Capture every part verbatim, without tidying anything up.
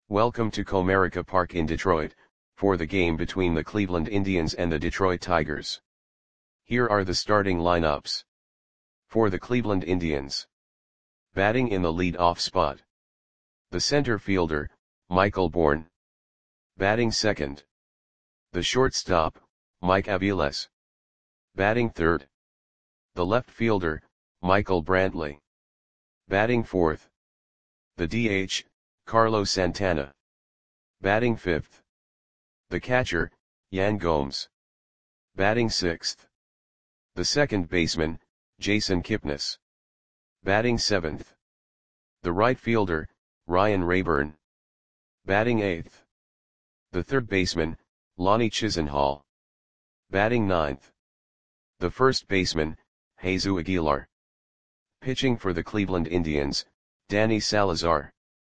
Welcome to Comerica Park in Detroit, for the game between the Cleveland Indians and the Detroit Tigers. Here are the starting lineups. For the Cleveland Indians. Batting in the lead-off spot. The center fielder, Michael Bourn. Batting second. The shortstop, Mike Aviles. Batting third. The left fielder, Michael Brantley. Batting fourth. The D H, Carlos Santana. Batting fifth. The catcher, Yan Gomes. Batting sixth. The second baseman, Jason Kipnis. Batting seventh. The right fielder, Ryan Rayburn. Batting eighth. The third baseman, Lonnie Chisenhall. Batting ninth. The first baseman, Jesus Aguilar. Pitching for the Cleveland Indians, Danny Salazar.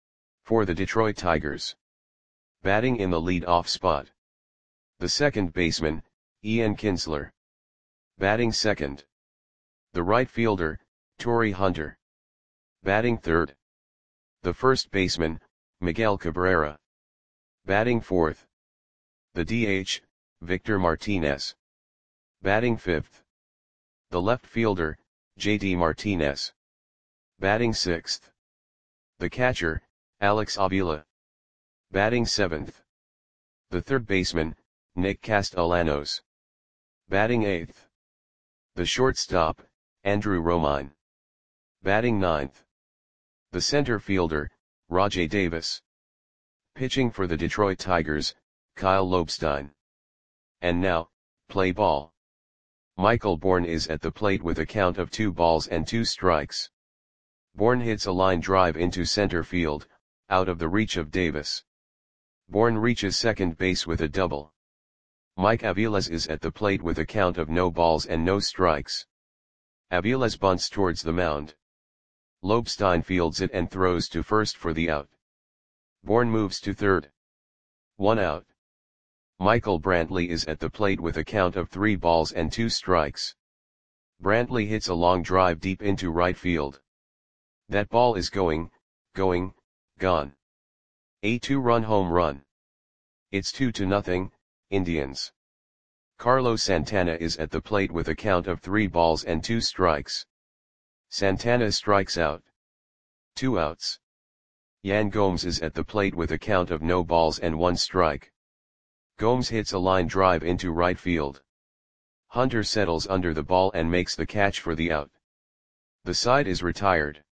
For the Detroit Tigers. Batting in the lead-off spot. The second baseman, Ian Kinsler. Batting second. The right fielder, Torii Hunter. Batting third. The first baseman, Miguel Cabrera. Batting fourth. The D H, Victor Martinez. Batting fifth. The left fielder, J D Martinez. Batting sixth. The catcher, Alex Avila. Batting seventh. The third baseman, Nick Castellanos. Batting eighth. The shortstop, Andrew Romine. Batting ninth. The center fielder, Rajai Davis. Pitching for the Detroit Tigers, Kyle Lobstein. And now, play ball. Michael Bourn is at the plate with a count of two balls and two strikes. Bourn hits a line drive into center field, out of the reach of Davis. Bourn reaches second base with a double. Mike Aviles is at the plate with a count of no balls and no strikes. Aviles bunts towards the mound. Lobstein fields it and throws to first for the out. Bourn moves to third. One out. Michael Brantley is at the plate with a count of three balls and two strikes. Brantley hits a long drive deep into right field. That ball is going, going, gone. A two-run home run. It's two to nothing, Indians. Carlos Santana is at the plate with a count of three balls and two strikes. Santana strikes out. Two outs. Yan Gomes is at the plate with a count of no balls and one strike. Gomes hits a line drive into right field. Hunter settles under the ball and makes the catch for the out. The side is retired.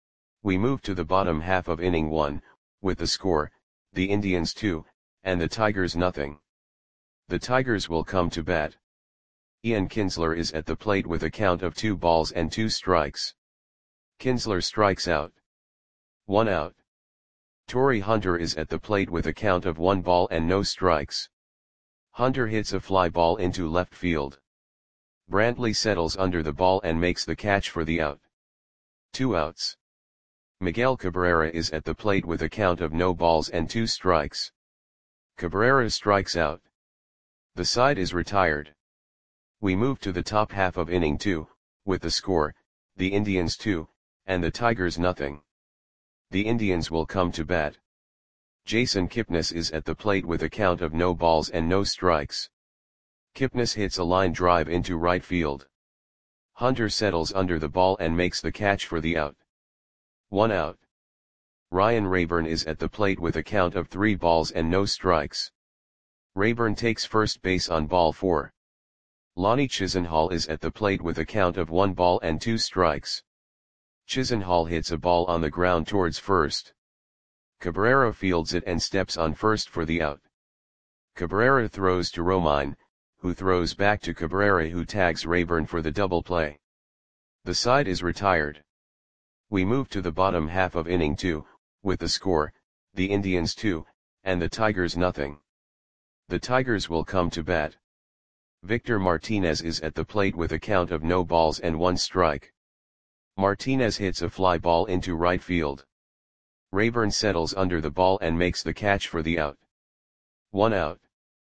We move to the bottom half of inning one, with the score, the Indians two, and the Tigers nothing. The Tigers will come to bat. Ian Kinsler is at the plate with a count of two balls and two strikes. Kinsler strikes out. One out. Torii Hunter is at the plate with a count of one ball and no strikes. Hunter hits a fly ball into left field. Brantley settles under the ball and makes the catch for the out. Two outs. Miguel Cabrera is at the plate with a count of no balls and two strikes. Cabrera strikes out. The side is retired. We move to the top half of inning two, with the score, the Indians two, and the Tigers nothing. The Indians will come to bat. Jason Kipnis is at the plate with a count of no balls and no strikes. Kipnis hits a line drive into right field. Hunter settles under the ball and makes the catch for the out. One out. Ryan Rayburn is at the plate with a count of three balls and no strikes. Rayburn takes first base on ball four. Lonnie Chisenhall is at the plate with a count of one ball and two strikes. Chisenhall hits a ball on the ground towards first. Cabrera fields it and steps on first for the out. Cabrera throws to Romine, who throws back to Cabrera, who tags Rayburn for the double play. The side is retired. We move to the bottom half of inning two, with the score, the Indians two, and the Tigers nothing. The Tigers will come to bat. Victor Martinez is at the plate with a count of no balls and one strike. Martinez hits a fly ball into right field. Rayburn settles under the ball and makes the catch for the out. One out.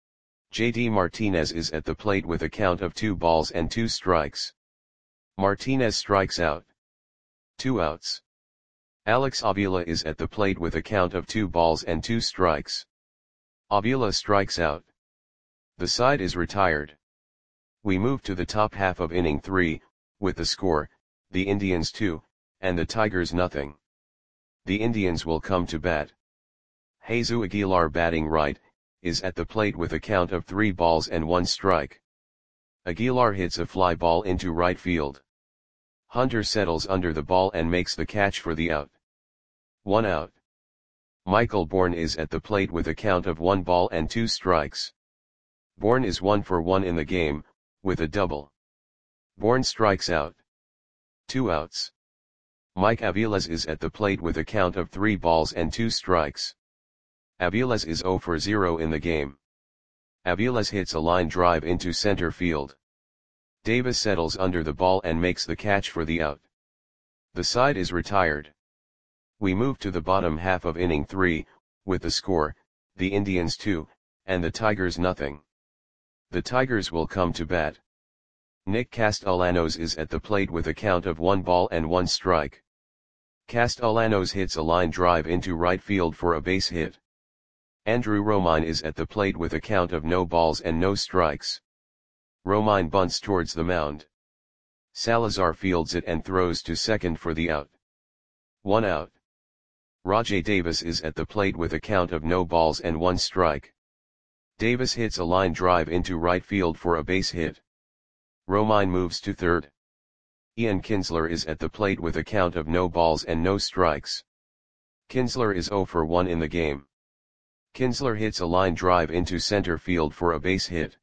J D Martinez is at the plate with a count of two balls and two strikes. Martinez strikes out. Two outs. Alex Avila is at the plate with a count of two balls and two strikes. Avila strikes out. The side is retired. We move to the top half of inning three, with the score, the Indians two, and the Tigers nothing. The Indians will come to bat. Jesus Aguilar, batting right, is at the plate with a count of three balls and one strike. Aguilar hits a fly ball into right field. Hunter settles under the ball and makes the catch for the out. One out. Michael Bourne is at the plate with a count of one ball and two strikes. Bourne is one for one in the game, with a double. Bourne strikes out. Two outs. Mike Aviles is at the plate with a count of three balls and two strikes. Aviles is zero for zero in the game. Aviles hits a line drive into center field. Davis settles under the ball and makes the catch for the out. The side is retired. We move to the bottom half of inning three, with the score, the Indians two, and the Tigers nothing. The Tigers will come to bat. Nick Castellanos is at the plate with a count of one ball and one strike. Castellanos hits a line drive into right field for a base hit. Andrew Romine is at the plate with a count of no balls and no strikes. Romine bunts towards the mound. Salazar fields it and throws to second for the out. One out. Rajai Davis is at the plate with a count of no balls and one strike. Davis hits a line drive into right field for a base hit. Romine moves to third. Ian Kinsler is at the plate with a count of no balls and no strikes. Kinsler is zero for one in the game. Kinsler hits a line drive into center field for a base hit.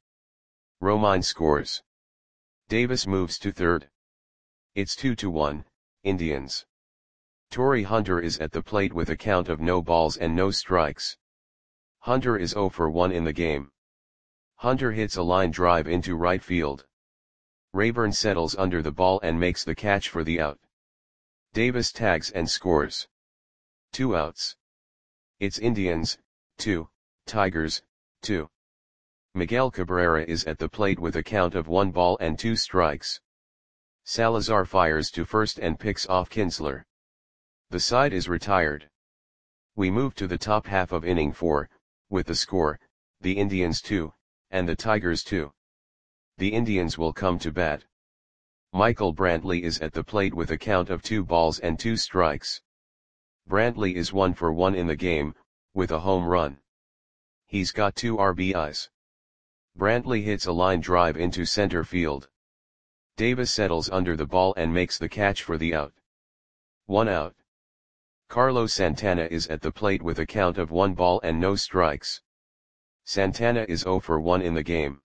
Romine scores. Davis moves to third. It's two to one, Indians. Torrey Hunter is at the plate with a count of no balls and no strikes. Hunter is zero for one in the game. Hunter hits a line drive into right field. Rayburn settles under the ball and makes the catch for the out. Davis tags and scores. Two outs. It's Indians, two, Tigers, two. Miguel Cabrera is at the plate with a count of one ball and two strikes. Salazar fires to first and picks off Kinsler. The side is retired. We move to the top half of inning four, with the score, the Indians two, and the Tigers two. The Indians will come to bat. Michael Brantley is at the plate with a count of two balls and two strikes. Brantley is one for one in the game, with a home run. He's got two R B Is. Brantley hits a line drive into center field. Davis settles under the ball and makes the catch for the out. One out. Carlos Santana is at the plate with a count of one ball and no strikes. Santana is zero for one in the game.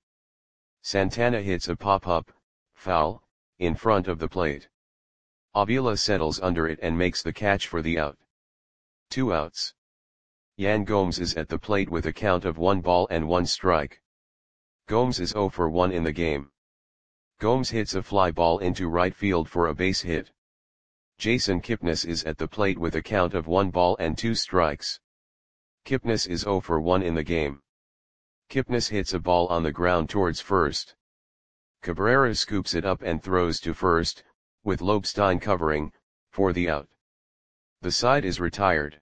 Santana hits a pop-up, foul, in front of the plate. Avila settles under it and makes the catch for the out. Two outs. Yan Gomes is at the plate with a count of one ball and one strike. Gomes is zero for one in the game. Gomes hits a fly ball into right field for a base hit. Jason Kipnis is at the plate with a count of one ball and two strikes. Kipnis is zero for one in the game. Kipnis hits a ball on the ground towards first. Cabrera scoops it up and throws to first, with Lobstein covering, for the out. The side is retired.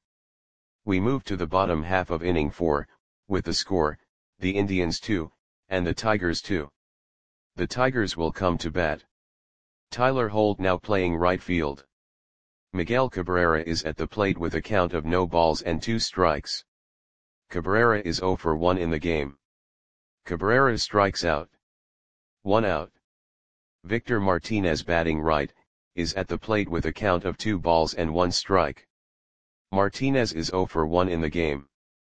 We move to the bottom half of inning four, with the score, the Indians two, and the Tigers two. The Tigers will come to bat. Tyler Holt now playing right field. Miguel Cabrera is at the plate with a count of no balls and two strikes. Cabrera is zero for one in the game. Cabrera strikes out. One out. Victor Martinez, batting right, is at the plate with a count of two balls and one strike. Martinez is zero for one in the game.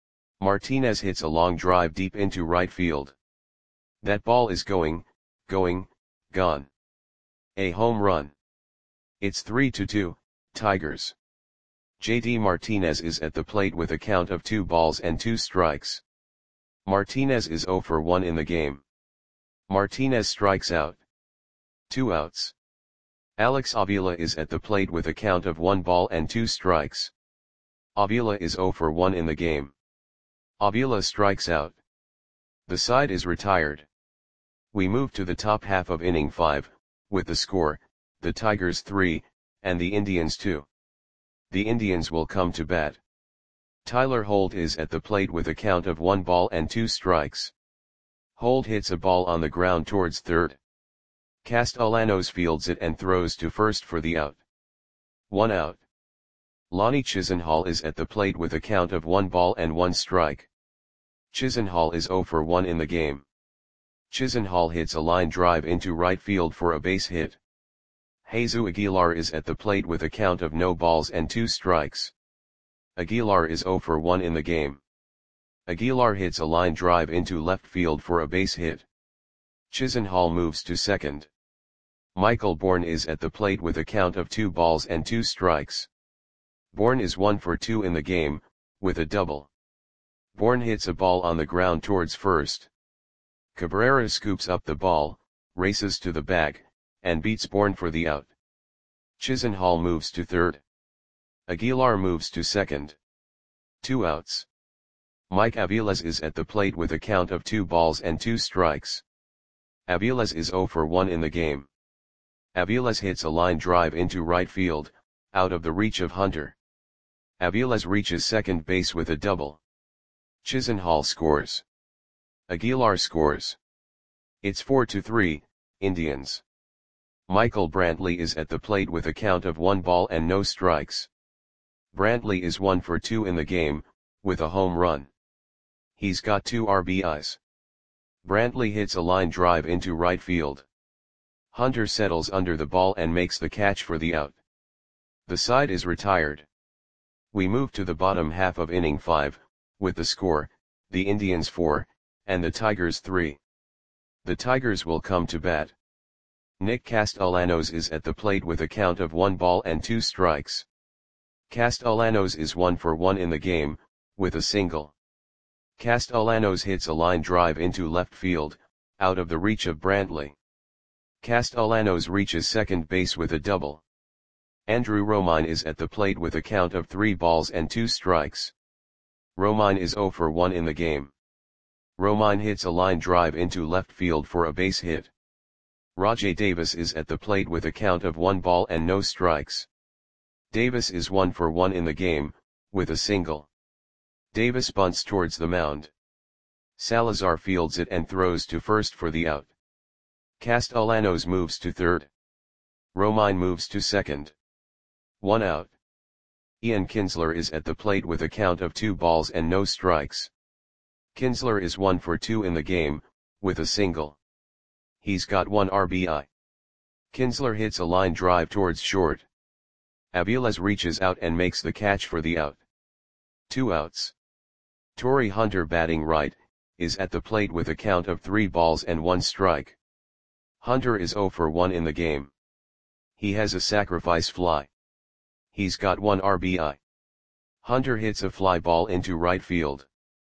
Martinez hits a long drive deep into right field. That ball is going, going, gone. A home run. It's three to two, Tigers. J D Martinez is at the plate with a count of two balls and two strikes. Martinez is zero for one in the game. Martinez strikes out. Two outs. Alex Avila is at the plate with a count of one ball and two strikes. Avila is zero for one in the game. Avila strikes out. The side is retired. We move to the top half of inning five, with the score, the Tigers three, and the Indians two. the Indians will come to bat. Tyler Holt is at the plate with a count of one ball and two strikes. Holt hits a ball on the ground towards third. Castellanos fields it and throws to first for the out. One out. Lonnie Chisenhall is at the plate with a count of one ball and one strike. Chisenhall is zero for one in the game. Chisenhall hits a line drive into right field for a base hit. Jesus Aguilar is at the plate with a count of no balls and two strikes. Aguilar is zero for one in the game. Aguilar hits a line drive into left field for a base hit. Chisenhall moves to second. Michael Bourne is at the plate with a count of two balls and two strikes. Bourne is one for two in the game, with a double. Bourne hits a ball on the ground towards first. Cabrera scoops up the ball, races to the bag, and beats Bourne for the out. Chisenhall moves to third. Aguilar moves to second. Two outs. Mike Aviles is at the plate with a count of two balls and two strikes. Aviles is zero for one in the game. Aviles hits a line drive into right field, out of the reach of Hunter. Aviles reaches second base with a double. Chisenhall scores. Aguilar scores. It's four to three, Indians. Michael Brantley is at the plate with a count of one ball and no strikes. Brantley is one for two in the game, with a home run. He's got two R B Is. Brantley hits a line drive into right field. Hunter settles under the ball and makes the catch for the out. The side is retired. We move to the bottom half of inning five, with the score, the Indians four, and the Tigers three. The Tigers will come to bat. Nick Castellanos is at the plate with a count of one ball and two strikes. Castellanos is one for one in the game, with a single. Castellanos hits a line drive into left field, out of the reach of Brantley. Castellanos reaches second base with a double. Andrew Romine is at the plate with a count of three balls and two strikes. Romine is zero for one in the game. Romine hits a line drive into left field for a base hit. Rajai Davis is at the plate with a count of one ball and no strikes. Davis is one for one in the game, with a single. Davis bunts towards the mound. Salazar fields it and throws to first for the out. Castellanos moves to third. Romine moves to second. One out. Ian Kinsler is at the plate with a count of two balls and no strikes. Kinsler is one for two in the game, with a single. He's got one R B I. Kinsler hits a line drive towards short. Aviles reaches out and makes the catch for the out. Two outs. Torrey Hunter, batting right, is at the plate with a count of three balls and one strike. Hunter is zero for one in the game. He has a sacrifice fly. He's got one R B I. Hunter hits a fly ball into right field.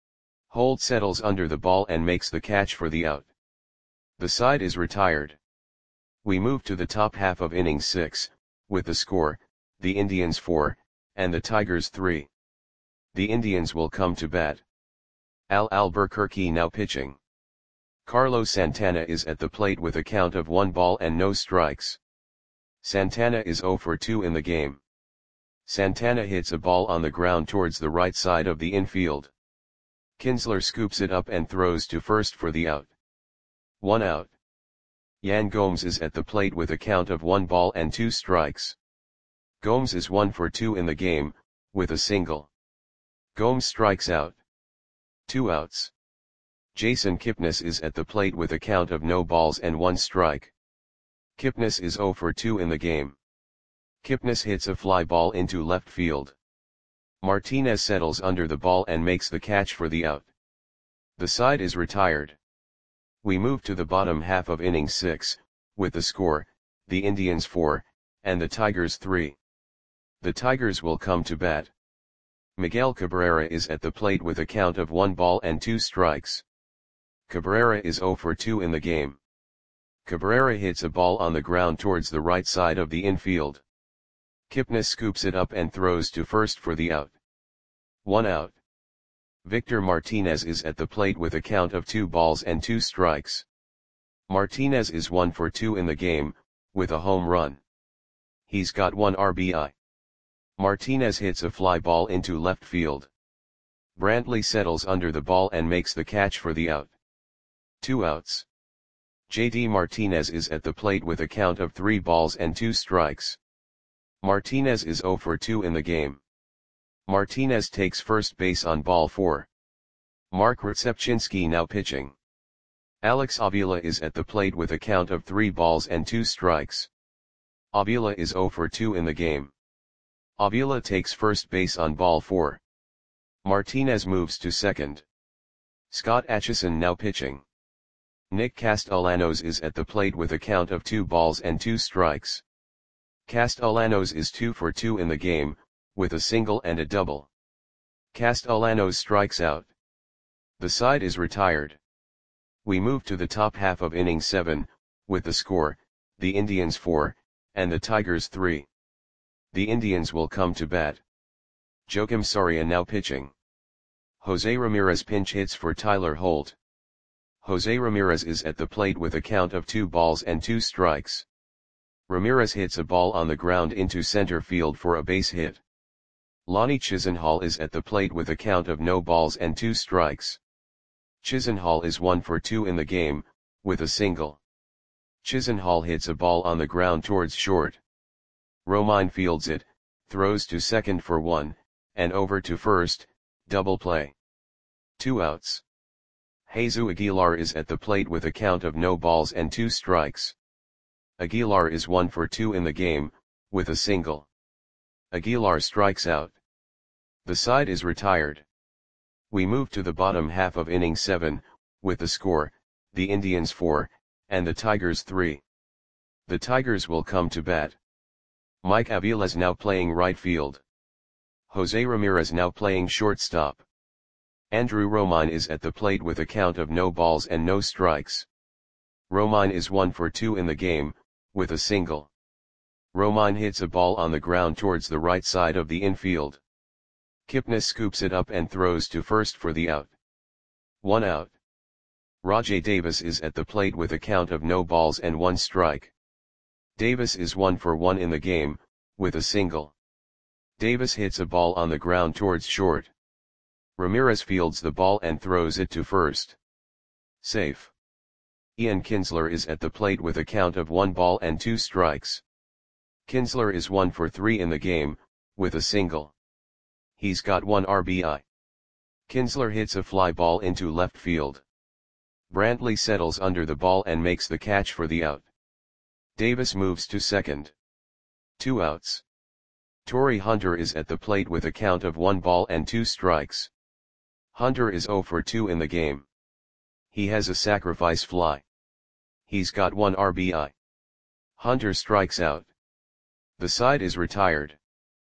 Holt settles under the ball and makes the catch for the out. The side is retired. We move to the top half of inning six, with the score, the Indians four, and the Tigers three. The Indians will come to bat. Al Albuquerque now pitching. Carlos Santana is at the plate with a count of one ball and no strikes. Santana is zero for two in the game. Santana hits a ball on the ground towards the right side of the infield. Kinsler scoops it up and throws to first for the out. One out. Yan Gomes is at the plate with a count of one ball and two strikes. Gomes is one for two in the game, with a single. Gomes strikes out. Two outs. Jason Kipnis is at the plate with a count of no balls and one strike. Kipnis is zero for two in the game. Kipnis hits a fly ball into left field. Martinez settles under the ball and makes the catch for the out. The side is retired. We move to the bottom half of inning six, with the score, the Indians four, and the Tigers three. The Tigers will come to bat. Miguel Cabrera is at the plate with a count of one ball and two strikes. Cabrera is zero for two in the game. Cabrera hits a ball on the ground towards the right side of the infield. Kipnis scoops it up and throws to first for the out. One out. Victor Martinez is at the plate with a count of two balls and two strikes. Martinez is one for two in the game, with a home run. He's got one R B I. Martinez hits a fly ball into left field. Brantley settles under the ball and makes the catch for the out. Two outs. J D Martinez is at the plate with a count of three balls and two strikes. Martinez is zero for two in the game. Martinez takes first base on ball four. Mark Rzepczynski now pitching. Alex Avila is at the plate with a count of three balls and two strikes. Avila is zero for two in the game. Avila takes first base on ball four. Martinez moves to second. Scott Atchison now pitching. Nick Castellanos is at the plate with a count of two balls and two strikes. Castellanos is two for two in the game, with a single and a double. Castellanos strikes out. The side is retired. We move to the top half of inning seven, with the score, the Indians four, and the Tigers three. The Indians will come to bat. Joakim Soria now pitching. Jose Ramirez pinch hits for Tyler Holt. Jose Ramirez is at the plate with a count of two balls and two strikes. Ramirez hits a ball on the ground into center field for a base hit. Lonnie Chisenhall is at the plate with a count of no balls and two strikes. Chisenhall is one for two in the game, with a single. Chisenhall hits a ball on the ground towards short. Romine fields it, throws to second for one, and over to first, double play. Two outs. Jesus Aguilar is at the plate with a count of no balls and two strikes. Aguilar is one for two in the game, with a single. Aguilar strikes out. The side is retired. We move to the bottom half of inning seven, with the score, the Indians four, and the Tigers three. The Tigers will come to bat. Mike Aviles now playing right field. Jose Ramirez now playing shortstop. Andrew Romine is at the plate with a count of no balls and no strikes. Romine is one for two in the game, with a single. Romine hits a ball on the ground towards the right side of the infield. Kipnis scoops it up and throws to first for the out. One out. Rajai Davis is at the plate with a count of no balls and one strike. Davis is one for one in the game, with a single. Davis hits a ball on the ground towards short. Ramirez fields the ball and throws it to first. Safe. Ian Kinsler is at the plate with a count of one ball and two strikes. Kinsler is one for three in the game, with a single. He's got one R B I. Kinsler hits a fly ball into left field. Brantley settles under the ball and makes the catch for the out. Davis moves to second. Two outs. Torrey Hunter is at the plate with a count of one ball and two strikes. Hunter is zero for two in the game. He has a sacrifice fly. He's got one R B I. Hunter strikes out. The side is retired.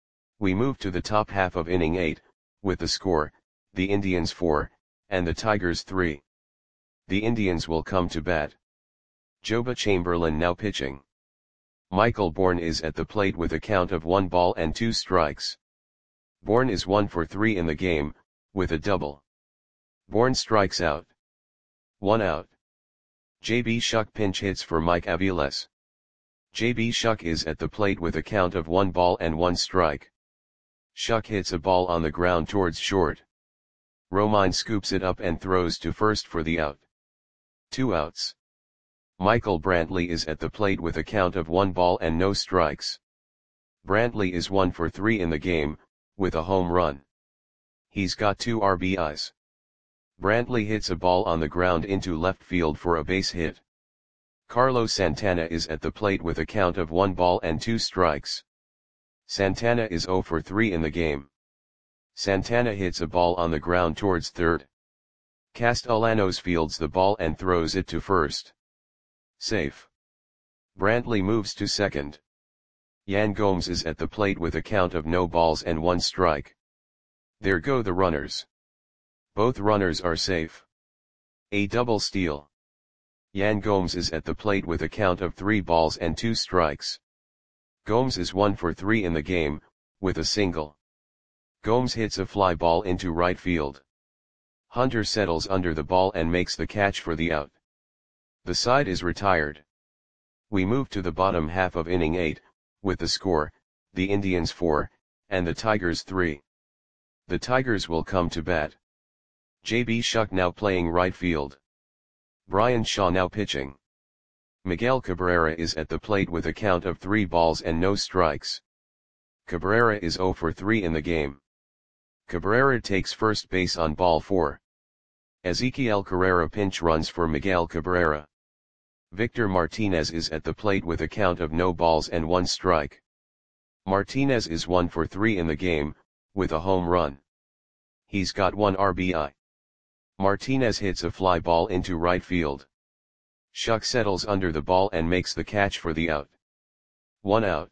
We move to the top half of inning eight, with the score, the Indians four, and the Tigers three. The Indians will come to bat. Joba Chamberlain now pitching. Michael Bourne is at the plate with a count of one ball and two strikes. Bourne is one for three in the game, with a double. Bourne strikes out. One out. J B Shuck pinch hits for Mike Aviles. J B Shuck is at the plate with a count of one ball and one strike. Shuck hits a ball on the ground towards short. Romine scoops it up and throws to first for the out. Two outs. Michael Brantley is at the plate with a count of one ball and no strikes. Brantley is one for three in the game, with a home run. He's got two R B Is. Brantley hits a ball on the ground into left field for a base hit. Carlos Santana is at the plate with a count of one ball and two strikes. Santana is zero for three in the game. Santana hits a ball on the ground towards third. Castellanos fields the ball and throws it to first. Safe. Brantley moves to second. Yan Gomes is at the plate with a count of no balls and one strike. There go the runners. Both runners are safe. A double steal. Yan Gomes is at the plate with a count of three balls and two strikes. Gomes is one for three in the game, with a single. Gomes hits a fly ball into right field. Hunter settles under the ball and makes the catch for the out. The side is retired. We move to the bottom half of inning eight, with the score, the Indians four, and the Tigers three. The Tigers will come to bat. J B Shuck now playing right field. Brian Shaw now pitching. Miguel Cabrera is at the plate with a count of three balls and no strikes. Cabrera is zero for three in the game. Cabrera takes first base on ball four. Ezequiel Carrera pinch runs for Miguel Cabrera. Victor Martinez is at the plate with a count of no balls and one strike. Martinez is one for three in the game, with a home run. He's got one R B I. Martinez hits a fly ball into right field. Shuck settles under the ball and makes the catch for the out. One out.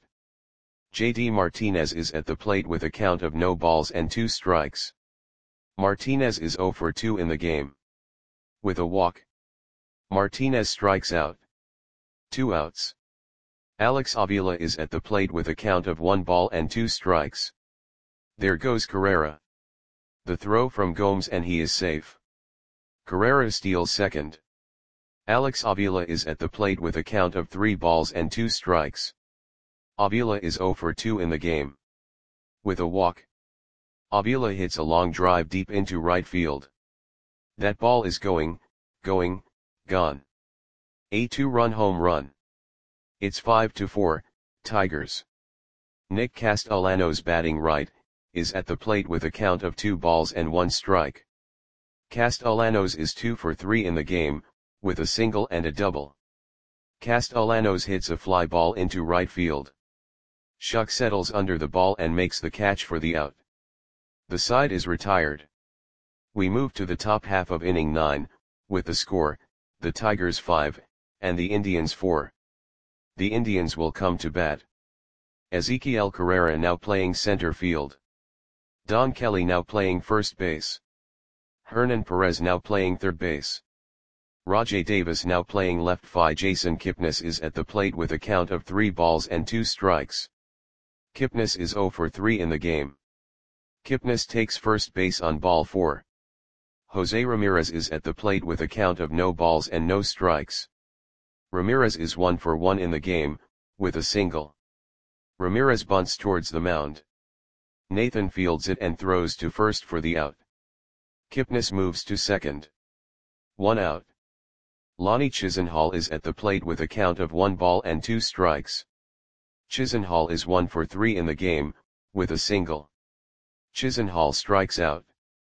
J D Martinez is at the plate with a count of no balls and two strikes. Martinez is zero for two in the game. With a walk, Martinez strikes out. Two outs. Alex Avila is at the plate with a count of one ball and two strikes. There goes Carrera. The throw from Gomes and he is safe. Carrera steals second. Alex Avila is at the plate with a count of three balls and two strikes. Avila is zero for two in the game. With a walk, Avila hits a long drive deep into right field. That ball is going, going, gone. A two-run home run. It's five to four, Tigers. Nick Castellanos batting right, is at the plate with a count of two balls and one strike. Castellanos is two for three in the game, with a single and a double. Castellanos hits a fly ball into right field. Shuck settles under the ball and makes the catch for the out. The side is retired. We move to the top half of inning nine, with the score, the Tigers five, and the Indians four. The Indians will come to bat. Ezequiel Carrera now playing center field. Don Kelly now playing first base. Hernan Perez now playing third base. Rajai Davis now playing left field. Jason Kipnis is at the plate with a count of three balls and two strikes. Kipnis is zero for three in the game. Kipnis takes first base on ball four. Jose Ramirez is at the plate with a count of no balls and no strikes. Ramirez is one for one in the game, with a single. Ramirez bunts towards the mound. Nathan fields it and throws to first for the out. Kipnis moves to second. One out. Lonnie Chisenhall is at the plate with a count of one ball and two strikes. Chisenhall is one for three in the game, with a single. Chisenhall strikes out.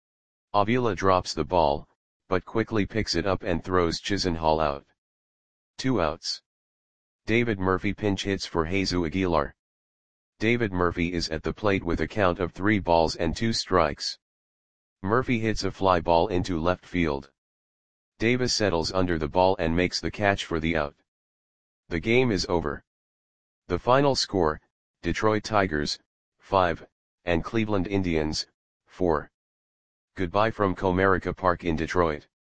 Avila drops the ball, but quickly picks it up and throws Chisenhall out. Two outs. David Murphy pinch hits for Jesus Aguilar. David Murphy is at the plate with a count of three balls and two strikes. Murphy hits a fly ball into left field. Davis settles under the ball and makes the catch for the out. The game is over. The final score, Detroit Tigers, five, and Cleveland Indians, four. Goodbye from Comerica Park in Detroit.